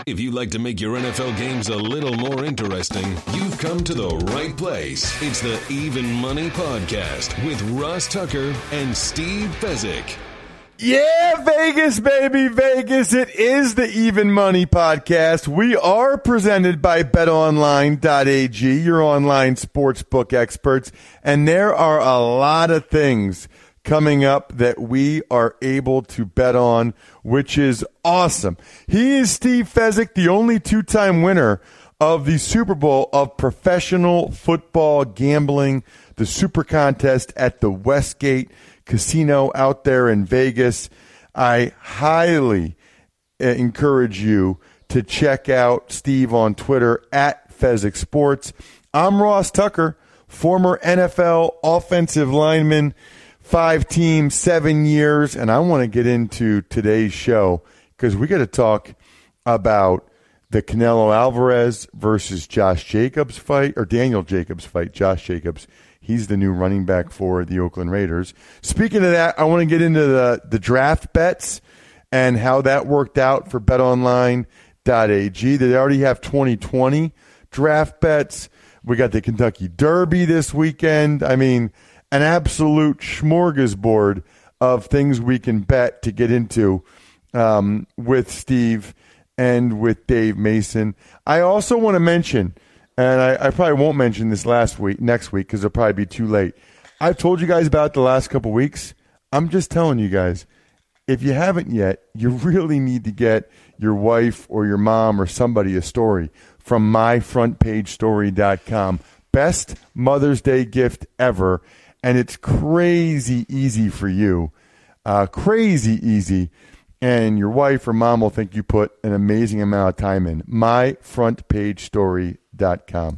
If you'd like to make your NFL games a little more interesting, you've come to the right place. It's the Even Money Podcast with Ross Tucker and Steve Fezzik. Yeah, Vegas, baby, Vegas. It is the Even Money Podcast. We are presented by BetOnline.ag, your online sportsbook experts. And there are a lot of things coming up that we are able to bet on, which is awesome. He is Steve Fezzik, the only two-time winner of the Super Bowl of professional football gambling, the Super Contest at the Westgate Casino out there in Vegas. I highly encourage you to check out Steve on Twitter at Fezzik Sports. I'm Ross Tucker, former NFL offensive lineman, 5 teams, 7 years, and I want to get into today's show because we got to talk about the Canelo Alvarez versus Josh Jacobs fight, or Daniel Jacobs fight. Josh Jacobs, he's the new running back for the Oakland Raiders. Speaking of that, I want to get into the draft bets and how that worked out for BetOnline.ag. They already have 2020 draft bets. We got the Kentucky Derby this weekend. I mean, an absolute smorgasbord of things we can bet to get into with Steve and with Dave Mason. I also want to mention, and I probably won't mention this next week because it'll probably be too late. I've told you guys about it the last couple weeks. I'm just telling you guys, if you haven't yet, you really need to get your wife or your mom or somebody a story from myfrontpagestory.com. Best Mother's Day gift ever. And it's crazy easy for you. Crazy easy. And your wife or mom will think you put an amazing amount of time in. myfrontpagestory.com.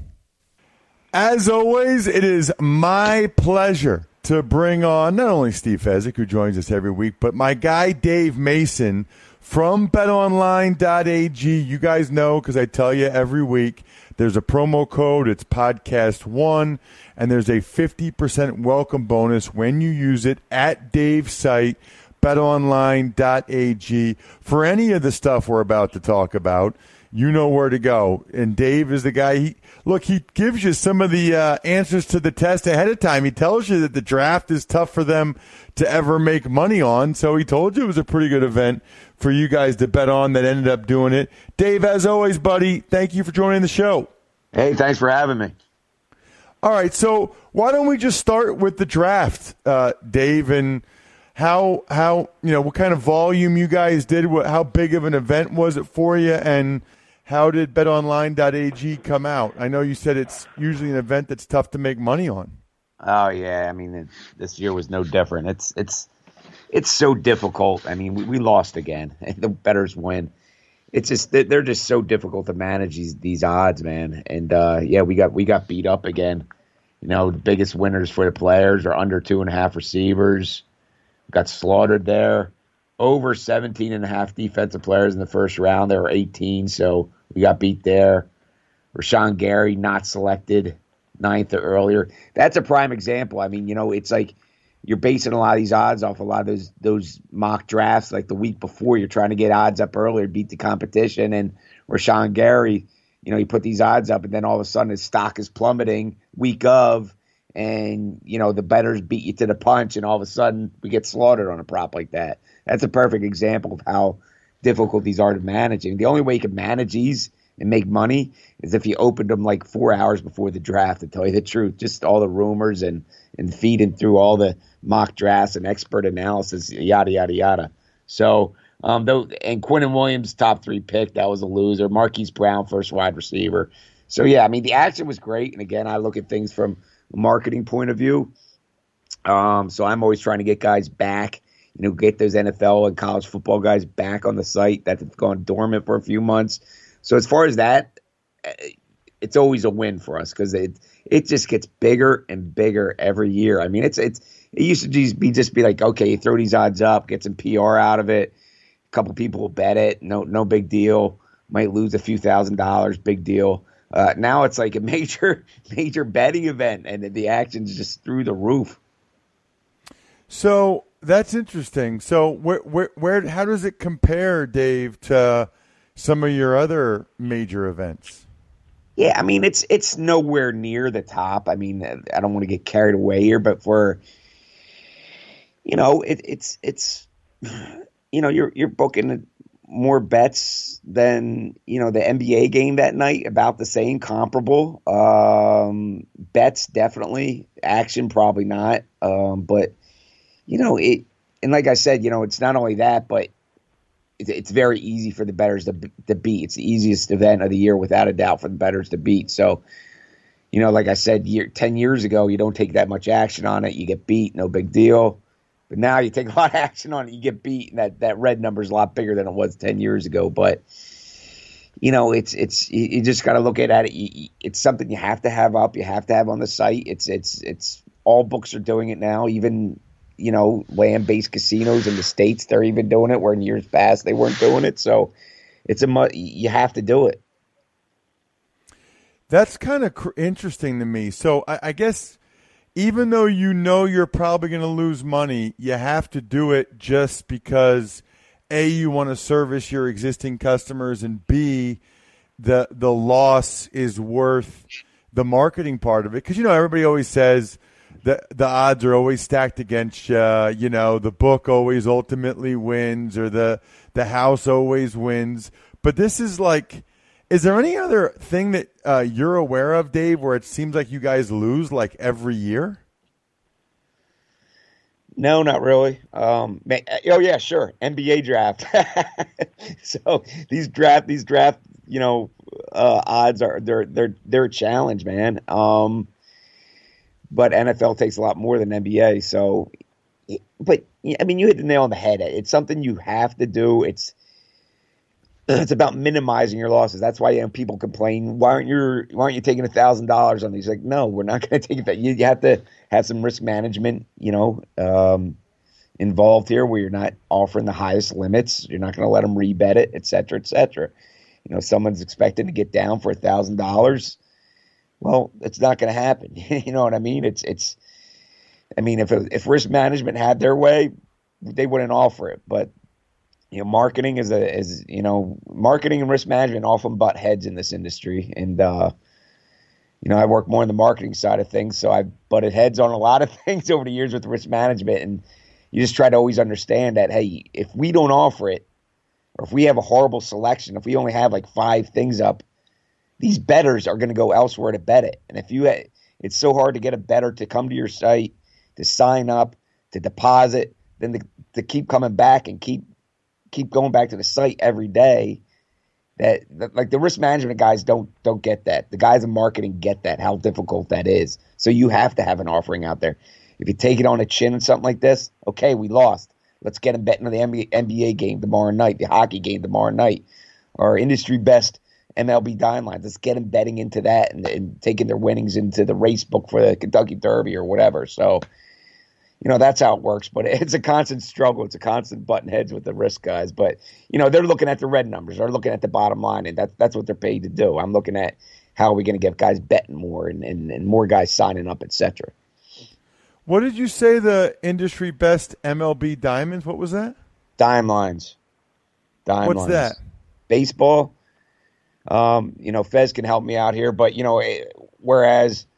As always, it is my pleasure to bring on not only Steve Fezzik, who joins us every week, but my guy Dave Mason from BetOnline.ag. You guys know because I tell you every week, there's a promo code. It's podcast1, and there's a 50% welcome bonus when you use it at Dave's site, betonline.ag. For any of the stuff we're about to talk about, you know where to go. And Dave is the guy. He gives you some of the answers to the test ahead of time. He tells you that the draft is tough for them to ever make money on. So he told you it was a pretty good event for you guys to bet on that ended up doing it. Dave, as always, buddy, thank you for joining the show. Hey, thanks for having me. All right, so why don't we just start with the draft, Dave, and how what kind of volume you guys did, how big of an event was it for you, and how did BetOnline.ag come out? I know you said it's usually an event that's tough to make money on. Oh yeah, I mean this year was no different. It's so difficult. I mean we lost again. The bettors win. It's just they're just so difficult to manage these odds, man. And we got beat up again. You know, the biggest winners for the players are under 2.5 receivers. Got slaughtered there. Over 17.5 defensive players in the first round. There were 18, so we got beat there. Rashawn Gary not selected 9th or earlier. That's a prime example. I mean, it's like you're basing a lot of these odds off a lot of those mock drafts. Like the week before, you're trying to get odds up earlier, beat the competition. And Rashawn Gary, he put these odds up, and then all of a sudden his stock is plummeting week of, and the bettors beat you to the punch, and all of a sudden we get slaughtered on a prop like that. That's a perfect example of how difficult these are to manage. And the only way you can manage these and make money is if you opened them like 4 hours before the draft, to tell you the truth. Just all the rumors and feeding through all the mock drafts and expert analysis, yada, yada, yada. So, and Quinnen Williams, top 3 pick, that was a loser. Marquise Brown, first wide receiver. So, yeah, I mean, the action was great. And, again, I look at things from a marketing point of view. So I'm always trying to get guys back, get those NFL and college football guys back on the site that have gone dormant for a few months. So as far as that, it's always a win for us because it just gets bigger and bigger every year. I mean, it used to just be like, okay, you throw these odds up, get some PR out of it. A couple people will bet it. No big deal. Might lose a few $1,000s. Big deal. Now it's like a major betting event, and the action's just through the roof. So that's interesting. So where how does it compare, Dave, to some of your other major events? Yeah, I mean, it's nowhere near the top. I mean, I don't want to get carried away here, but for, it's you're booking more bets than, the NBA game that night, about the same, comparable. Bets, definitely. Action, probably not. But, and like I said, it's not only that, but it's very easy for the bettors to beat. It's the easiest event of the year, without a doubt, for the bettors to beat. So, like I said, 10 years ago, you don't take that much action on it. You get beat, no big deal. But now you take a lot of action on it, you get beat, and that red number is a lot bigger than it was 10 years ago. But, it's you just got to look at it. It's something you have to have up. You have to have on the site. It's all books are doing it now, even land-based casinos in the States, they're even doing it, where in years past they weren't doing it. So you have to do it. That's kind of interesting to me. So I guess even though you're probably going to lose money, you have to do it just because, A, you want to service your existing customers, and B, the loss is worth the marketing part of it. Because, everybody always says the odds are always stacked against you. The book always ultimately wins, or the house always wins. But this is like, is there any other thing that you're aware of, Dave, where it seems like you guys lose like every year? No, not really. Oh yeah, sure. NBA draft. So these draft, odds are they're a challenge, man. But NFL takes a lot more than NBA. So, but I mean, you hit the nail on the head. It's something you have to do. It's about minimizing your losses. That's why people complain. Why aren't you taking $1,000 on these? Like, no, we're not going to take it. You have to have some risk management, involved here, where you're not offering the highest limits. You're not going to let them rebet it, et cetera, et cetera. Someone's expecting to get down for $1,000. Well, it's not going to happen. You know what I mean? If risk management had their way, they wouldn't offer it. But marketing marketing and risk management often butt heads in this industry. And I work more on the marketing side of things, so I've butted heads on a lot of things over the years with risk management. And you just try to always understand that, hey, if we don't offer it, or if we have a horrible selection, if we only have like 5 things up, these bettors are going to go elsewhere to bet it. And it's so hard to get a bettor to come to your site, to sign up, to deposit, then to keep coming back and keep going back to the site every day. That like the risk management guys don't get that. The guys in marketing get that, how difficult that is. So you have to have an offering out there. If you take it on the chin and something like this, okay, we lost. Let's get them betting on the NBA game tomorrow night, the hockey game tomorrow night, our industry best MLB dime lines. Let's get them betting into that and taking their winnings into the race book for the Kentucky Derby or whatever. So, that's how it works. But it's a constant struggle. It's a constant button heads with the risk guys. But, they're looking at the red numbers. They're looking at the bottom line, and that's what they're paid to do. I'm looking at how are we going to get guys betting more and more guys signing up, et cetera. What did you say the industry best MLB diamonds? What was that? Dime lines. What's that? Baseball. Fez can help me out here, but whereas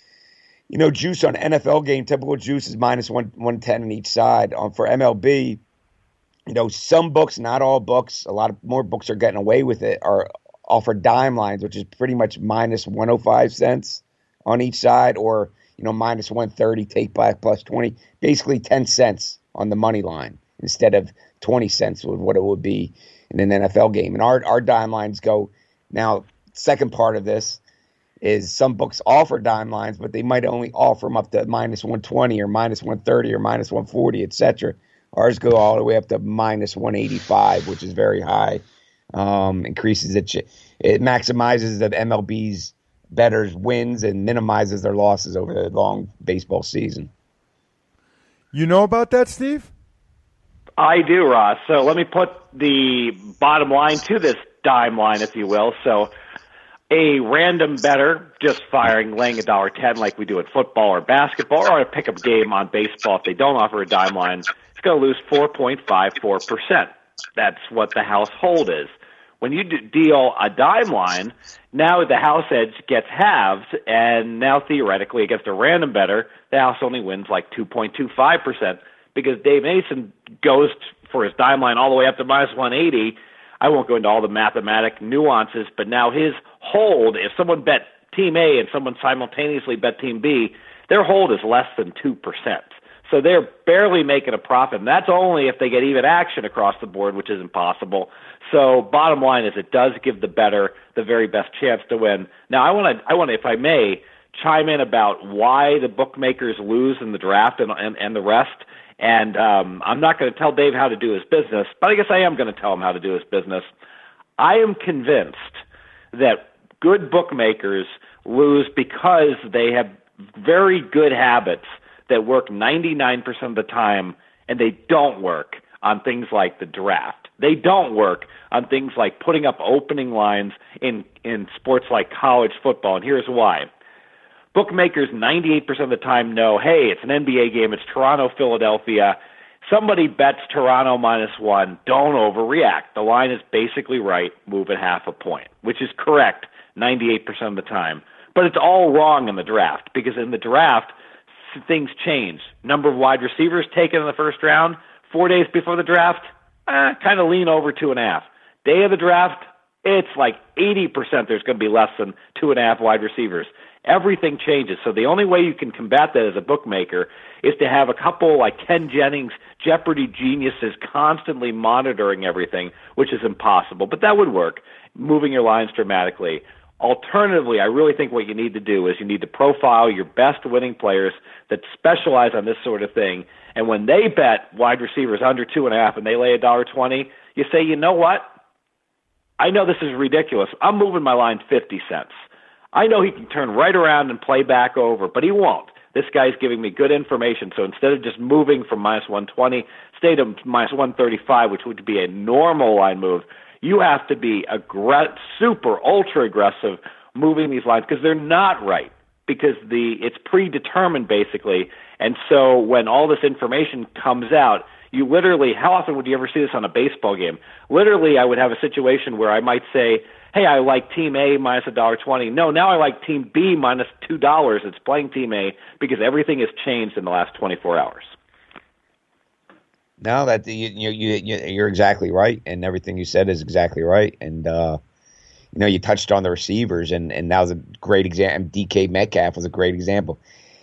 juice on NFL game, typical juice is minus 110 on each side. For MLB, some books, not all books, a lot of more books are getting away with it, are offer dime lines, which is pretty much minus 105 cents on each side, or minus 130 take back plus 20, basically 10 cents on the money line instead of 20 cents with what it would be in an NFL game. And our dime lines go. Now, second part of this is some books offer dime lines, but they might only offer them up to minus 120 or minus 130 or minus 140, et cetera. Ours go all the way up to minus 185, which is very high. Increases it maximizes the MLB's bettors wins and minimizes their losses over the long baseball season. You know about that, Steve? I do, Ross. So let me put the bottom line to this dime line, if you will. So a random bettor just laying $1.10 like we do in football or basketball, or a pickup game on baseball, if they don't offer a dime line, it's going to lose 4.54%. That's what the household is. When you deal a dime line, now the house edge gets halved, and now theoretically against a random bettor, the house only wins like 2.25% because Dave Mason goes for his dime line all the way up to minus 180. I won't go into all the mathematic nuances, but now his hold, if someone bet Team A and someone simultaneously bet Team B, their hold is less than 2%. So they're barely making a profit, and that's only if they get even action across the board, which is impossible. So bottom line is it does give the bettor the very best chance to win. Now I want to, if I may, chime in about why the bookmakers lose in the draft and the rest. And I'm not going to tell Dave how to do his business, but I guess I am going to tell him how to do his business. I am convinced that good bookmakers lose because they have very good habits that work 99% of the time, and they don't work on things like the draft. They don't work on things like putting up opening lines in sports like college football, and here's why. Bookmakers 98% of the time know, hey, it's an NBA game, it's Toronto-Philadelphia. Somebody bets Toronto -1, don't overreact. The line is basically right, move it half a point, which is correct 98% of the time. But it's all wrong in the draft, because in the draft, things change. Number of wide receivers taken in the first round, 4 days before the draft, kind of lean over 2.5. Day of the draft, it's like 80% there's going to be less than 2.5 wide receivers. Everything changes. So the only way you can combat that as a bookmaker is to have a couple like Ken Jennings, Jeopardy geniuses constantly monitoring everything, which is impossible. But that would work, moving your lines dramatically. Alternatively, I really think what you need to do is you need to profile your best winning players that specialize on this sort of thing. And when they bet wide receivers under 2.5 and they lay $1.20, you say, you know what? I know this is ridiculous. I'm moving my line 50 cents. I know he can turn right around and play back over, but he won't. This guy's giving me good information. So instead of just moving from -120, stay to -135, which would be a normal line move, you have to be super ultra aggressive moving these lines because they're not right, because it's predetermined basically. And so when all this information comes out, you literally, how often would you ever see this on a baseball game? Literally, I would have a situation where I might say, hey, I like Team A -$1.20. No, now I like Team B -$2. It's playing Team A because everything has changed in the last 24 hours. No, that you're exactly right, and everything you said is exactly right. And you touched on the receivers, and that was a great example. DK Metcalf was a great example.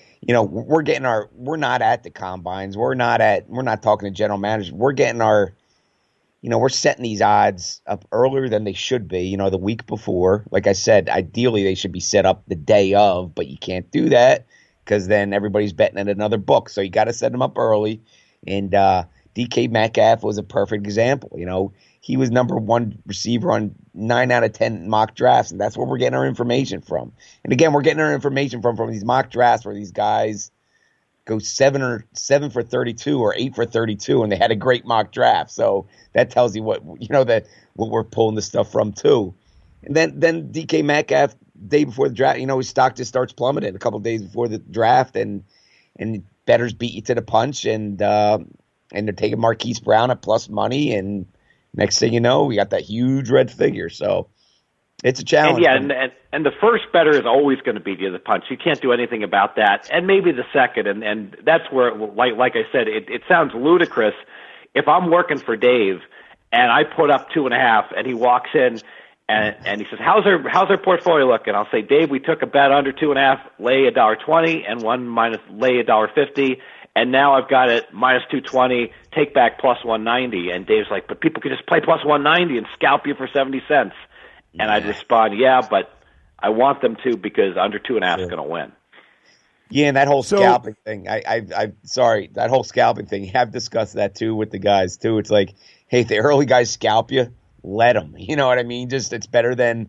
We're not at the combines. We're not talking to general managers. We're getting we're setting these odds up earlier than they should be. The week before, like I said, ideally they should be set up the day of, but you can't do that because then everybody's betting at another book. So you got to set them up early, and DK Metcalf was a perfect example. He was number one receiver on 9 out of 10 mock drafts, and that's where we're getting our information from. And again, we're getting our information from these mock drafts where these guys go 7 for 32 or 8 for 32, and they had a great mock draft. So that tells you what we're pulling this stuff from too. And then DK Metcalf, day before the draft, his stock just starts plummeting a couple of days before the draft, and bettors beat you to the punch, and they're taking Marquise Brown at plus money, and next thing you know, we got that huge red figure. So it's a challenge. And the first bettor is always going to beat you to the punch. You can't do anything about that. And maybe the second, and that's where, like I said, it sounds ludicrous. If I'm working for Dave and I put up 2.5, and he walks in and he says, "How's our portfolio looking?" I'll say, "Dave, we took a bet under 2.5, lay $1.20, and one minus lay $1.50." And now I've got it -220, take back +190. And Dave's like, but people could just play +190 and scalp you for 70 cents. And I'd respond, yeah, but I want them to because under 2.5 is going to win. Yeah, and that whole scalping thing, that whole scalping thing, I've discussed that too with the guys too. It's like, hey, if the early guys scalp you, let them. You know what I mean? Just it's better than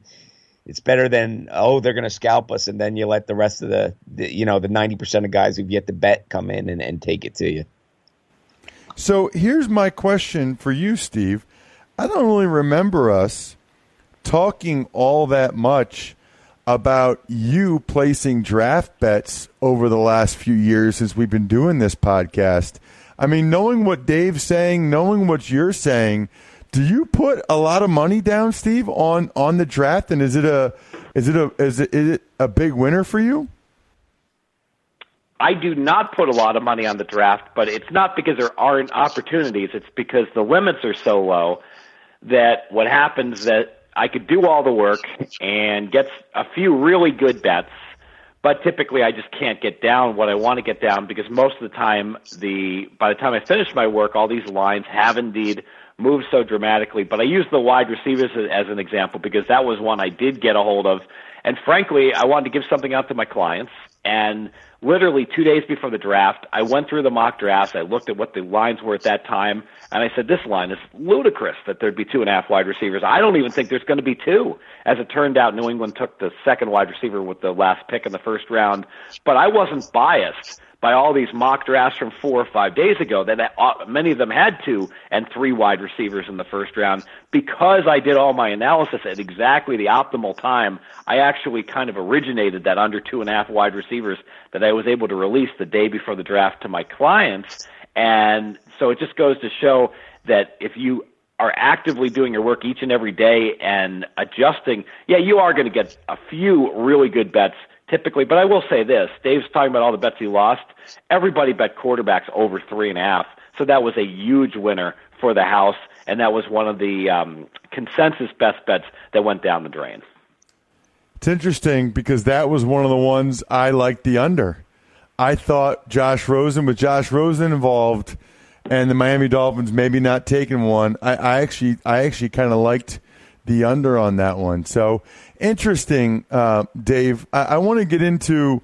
they're going to scalp us, and then you let the rest of the 90% of guys who've yet to bet come in and take it to you. So here's my question for you, Steve. I don't really remember us talking all that much about you placing draft bets over the last few years as we've been doing this podcast. I mean, knowing what Dave's saying, knowing what you're saying, Do you put a lot of money down, Steve, on the draft, and is it a big winner for you? I do not put a lot of money on the draft, but it's not because there aren't opportunities. It's because the limits are so low that what happens that I could do all the work and get a few really good bets, but typically I just can't get down what I want to get down because most of the time, by the time I finish my work, all these lines have indeed moved so dramatically. But I use the wide receivers as an example because that was one I did get a hold of. And frankly, I wanted to give something out to my clients. And literally 2 days before the draft, I went through the mock drafts. I looked at what the lines were at that time, and I said, this line is ludicrous that there'd be 2.5 wide receivers. I don't even think there's going to be 2. As it turned out, New England took the second wide receiver with the last pick in the first round. But I wasn't biased by all these mock drafts from 4 or 5 days ago that many of them had 2 and 3 wide receivers in the first round. Because I did all my analysis at exactly the optimal time, I actually kind of originated that under 2.5 wide receivers that I was able to release the day before the draft to my clients. And so it just goes to show that if you are actively doing your work each and every day and adjusting, you are going to get a few really good bets typically. But I will say this, Dave's talking about all the bets he lost. Everybody bet quarterbacks over 3.5. So that was a huge winner for the house. And that was one of the consensus best bets that went down the drain. It's interesting because that was one of the ones I liked the under. I thought Josh Rosen involved and the Miami Dolphins maybe not taking one. I actually kind of liked the under on that one. So interesting, Dave. I want to get into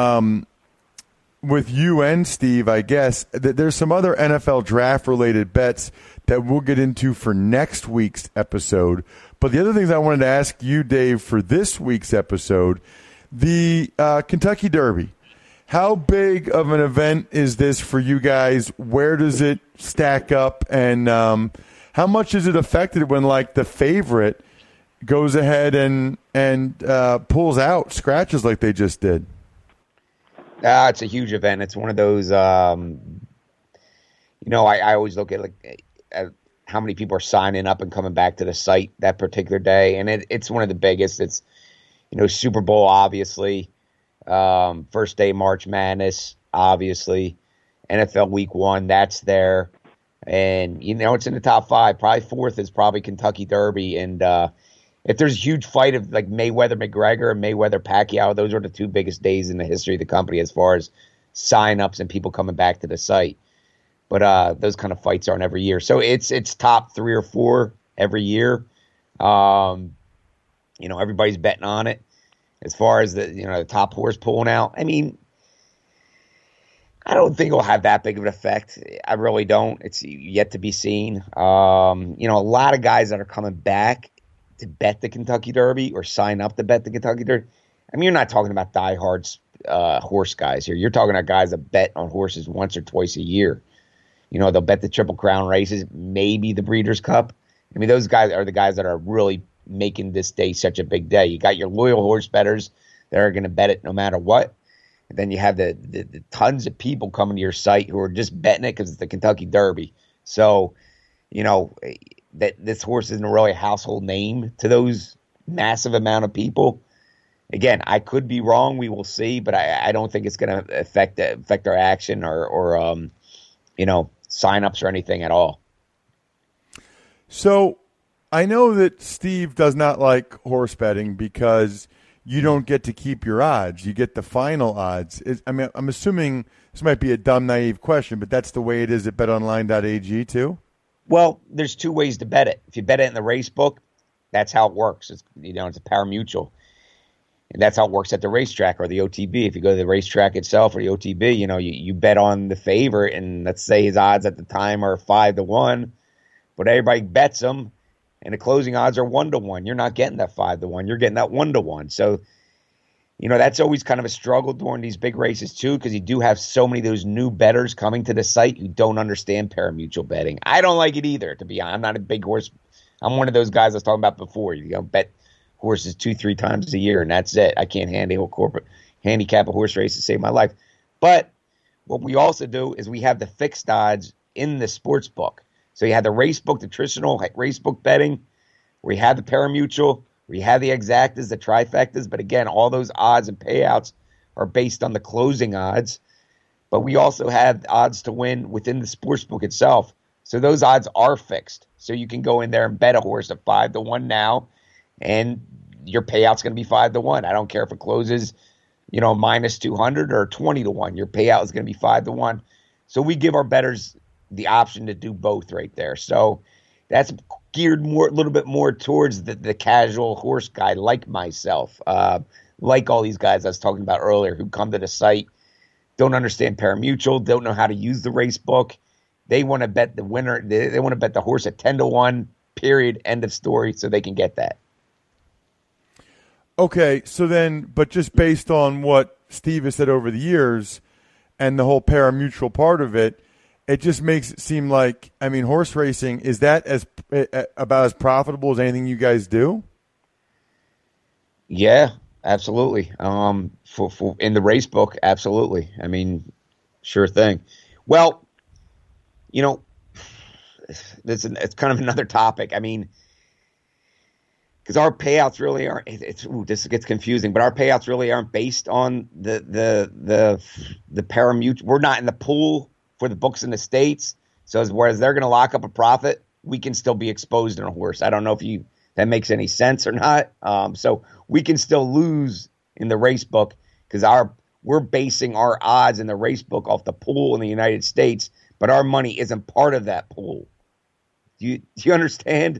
with you and Steve, I guess, that there's some other NFL draft-related bets that we'll get into for next week's episode. But the other things I wanted to ask you, Dave, for this week's episode, the Kentucky Derby. How big of an event is this for you guys? Where does it stack up? And how much is it affected when, like, the favorite goes ahead and pulls out scratches like they just did? It's a huge event. It's one of those, I always look at at how many people are signing up and coming back to the site that particular day. And it's one of the biggest. It's, Super Bowl, obviously. First day March Madness, obviously. NFL Week 1, that's there. And, it's in the top 5. Probably 4th is probably Kentucky Derby. And if there's a huge fight of like Mayweather-McGregor and Mayweather-Pacquiao, those are the 2 biggest days in the history of the company as far as sign-ups and people coming back to the site. But those kind of fights aren't every year. So it's top 3 or 4 every year. Everybody's betting on it. As far as the top horse pulling out, I mean, I don't think it'll have that big of an effect. I really don't. It's yet to be seen. A lot of guys that are coming back to bet the Kentucky Derby or sign up to bet the Kentucky Derby. I mean, you're not talking about diehard horse guys here. You're talking about guys that bet on horses once or twice a year. They'll bet the Triple Crown races, maybe the Breeders' Cup. I mean, those guys are the guys that are really making this day such a big day. You got your loyal horse bettors that are going to bet it no matter what. And then you have the tons of people coming to your site who are just betting it because it's the Kentucky Derby. So, that this horse isn't really a household name to those massive amount of people. Again, I could be wrong. We will see, but I don't think it's going to affect our action or sign-ups or anything at all. So I know that Steve does not like horse betting because you don't get to keep your odds. You get the final odds. I'm assuming this might be a dumb, naive question, but that's the way it is at betonline.ag too? Well, there's 2 ways to bet it. If you bet it in the race book, that's how it works. It's a pari-mutuel. And that's how it works at the racetrack or the OTB. If you go to the racetrack itself or the OTB, you bet on the favorite, and let's say his odds at the time are 5-1, but everybody bets him, and the closing odds are 1-1. You're not getting that 5-1. You're getting that 1-1. So, that's always kind of a struggle during these big races too, because you do have so many of those new bettors coming to the site who don't understand pari-mutuel betting. I don't like it either, to be honest. I'm not a big horse. I'm one of those guys I was talking about before. Bet horses 2-3 times a year, and that's it. I can't handicap a horse race to save my life. But what we also do is we have the fixed odds in the sports book. So you had the race book, the traditional race book betting, where you had the parimutuel, where you had the exactas, the trifectas. But again, all those odds and payouts are based on the closing odds. But we also have odds to win within the sports book itself. So those odds are fixed. So you can go in there and bet a horse at 5-1 now, and your payout's going to be 5-1. I don't care if it closes, minus 200 or 20-1. Your payout is going to be 5-1. So we give our bettors the option to do both right there. So that's geared a little bit more towards the casual horse guy like myself, like all these guys I was talking about earlier who come to the site, don't understand parimutuel, don't know how to use the race book. They want to bet the winner. They want to bet the horse at 10-1, period, end of story, so they can get that. Okay, so then, but just based on what Steve has said over the years and the whole parimutuel part of it, it just makes it seem like, horse racing, is that about as profitable as anything you guys do? Yeah, absolutely. For in the race book, absolutely. Sure thing. Well, it's kind of another topic. Because our payouts really aren't. This gets confusing, but our payouts really aren't based on the parimutuel. We're not in the pool for the books in the States. So whereas they're going to lock up a profit, we can still be exposed in a horse. I don't know if that makes any sense or not. So we can still lose in the race book because we're basing our odds in the race book off the pool in the United States, but our money isn't part of that pool. Do you understand?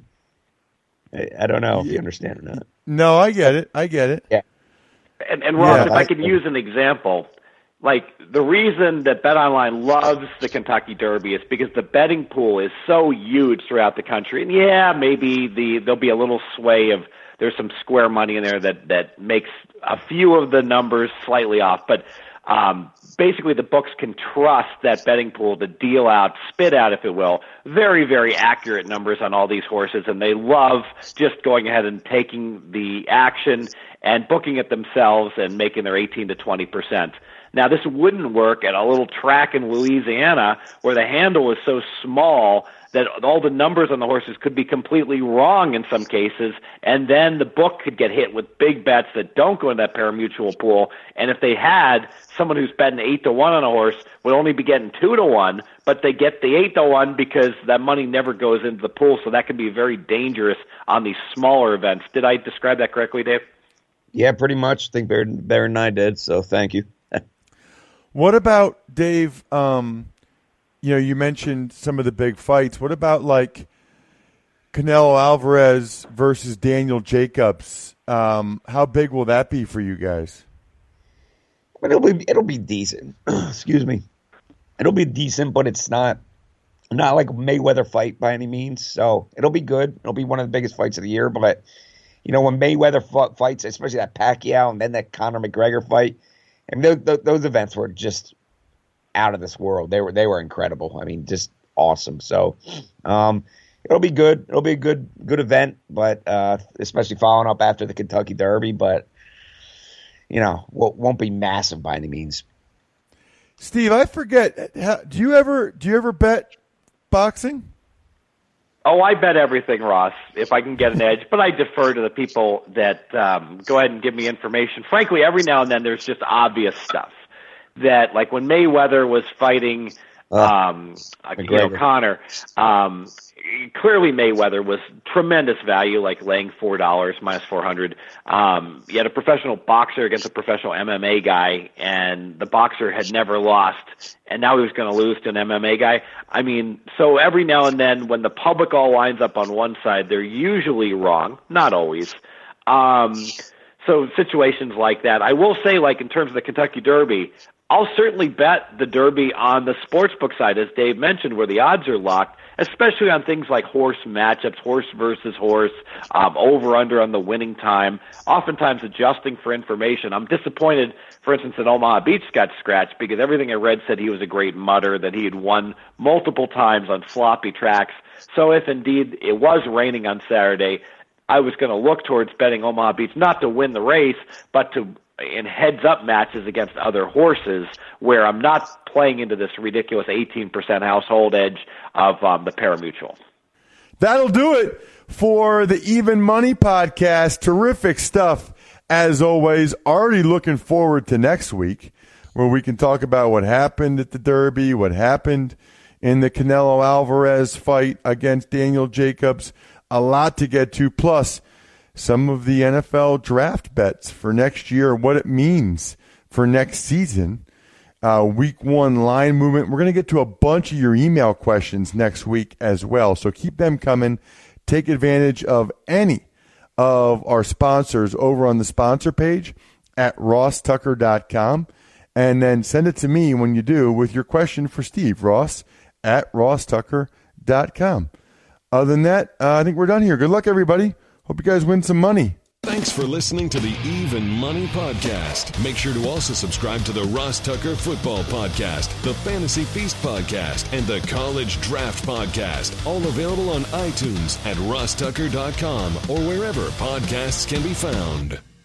I don't know if you understand or not. No, I get it. Yeah. And Ross, if I could use an example, like the reason that BetOnline loves the Kentucky Derby is because the betting pool is so huge throughout the country. And yeah, maybe there'll be a little sway of there's some square money in there that makes a few of the numbers slightly off, but basically the books can trust that betting pool to spit out, if it will, very, very accurate numbers on all these horses, and they love just going ahead and taking the action and booking it themselves and making their 18 to 20%. Now, this wouldn't work at a little track in Louisiana where the handle is so small that all the numbers on the horses could be completely wrong in some cases, and then the book could get hit with big bets that don't go in that parimutuel pool. And if they had someone who's betting 8-1 on a horse would only be getting 2-1, but they get the 8-1 because that money never goes into the pool, so that can be very dangerous on these smaller events. Did I describe that correctly, Dave? Yeah, pretty much. I think Bear and I did, so thank you. What about, Dave, you mentioned some of the big fights. What about like Canelo Alvarez versus Daniel Jacobs? How big will that be for you guys? It'll be decent. Excuse me. It'll be decent, but it's not like a Mayweather fight by any means. So it'll be good. It'll be one of the biggest fights of the year. But when Mayweather fights, especially that Pacquiao and then that Conor McGregor fight, and those events were just out of this world. They were incredible. Just awesome. So it'll be good. It'll be a good event, but especially following up after the Kentucky Derby. But won't be massive by any means. Steve, I forget. Do you ever bet boxing? Oh, I bet everything, Ross, if I can get an edge. But I defer to the people that go ahead and give me information. Frankly, every now and then there's just obvious stuff that, like when Mayweather was fighting Conor, clearly Mayweather was tremendous value, like laying $4 minus 400. You had a professional boxer against a professional MMA guy, and the boxer had never lost, and now he was going to lose to an MMA guy. So every now and then when the public all lines up on one side, they're usually wrong, not always. So situations like that. I will say, like in terms of the Kentucky Derby, I'll certainly bet the Derby on the sportsbook side, as Dave mentioned, where the odds are locked, especially on things like horse matchups, horse versus horse, over-under on the winning time, oftentimes adjusting for information. I'm disappointed, for instance, that Omaha Beach got scratched because everything I read said he was a great mutter, that he had won multiple times on sloppy tracks. So if indeed it was raining on Saturday, I was going to look towards betting Omaha Beach, not to win the race, but to in heads-up matches against other horses where I'm not playing into this ridiculous 18% household edge of the pari-mutuel. That'll do it for the Even Money podcast. Terrific stuff, as always. Already looking forward to next week, where we can talk about what happened at the Derby, what happened in the Canelo Alvarez fight against Daniel Jacobs. A lot to get to, plus some of the NFL draft bets for next year, what it means for next season. Week 1 line movement. We're going to get to a bunch of your email questions next week as well, so keep them coming. Take advantage of any of our sponsors over on the sponsor page at rosstucker.com, and then send it to me when you do with your question for Steve, Ross at rosstucker.com. Other than that, I think we're done here. Good luck, everybody. Hope you guys win some money. Thanks for listening to the Even Money Podcast. Make sure to also subscribe to the Ross Tucker Football Podcast, the Fantasy Feast Podcast, and the College Draft Podcast. All available on iTunes at rosstucker.com or wherever podcasts can be found.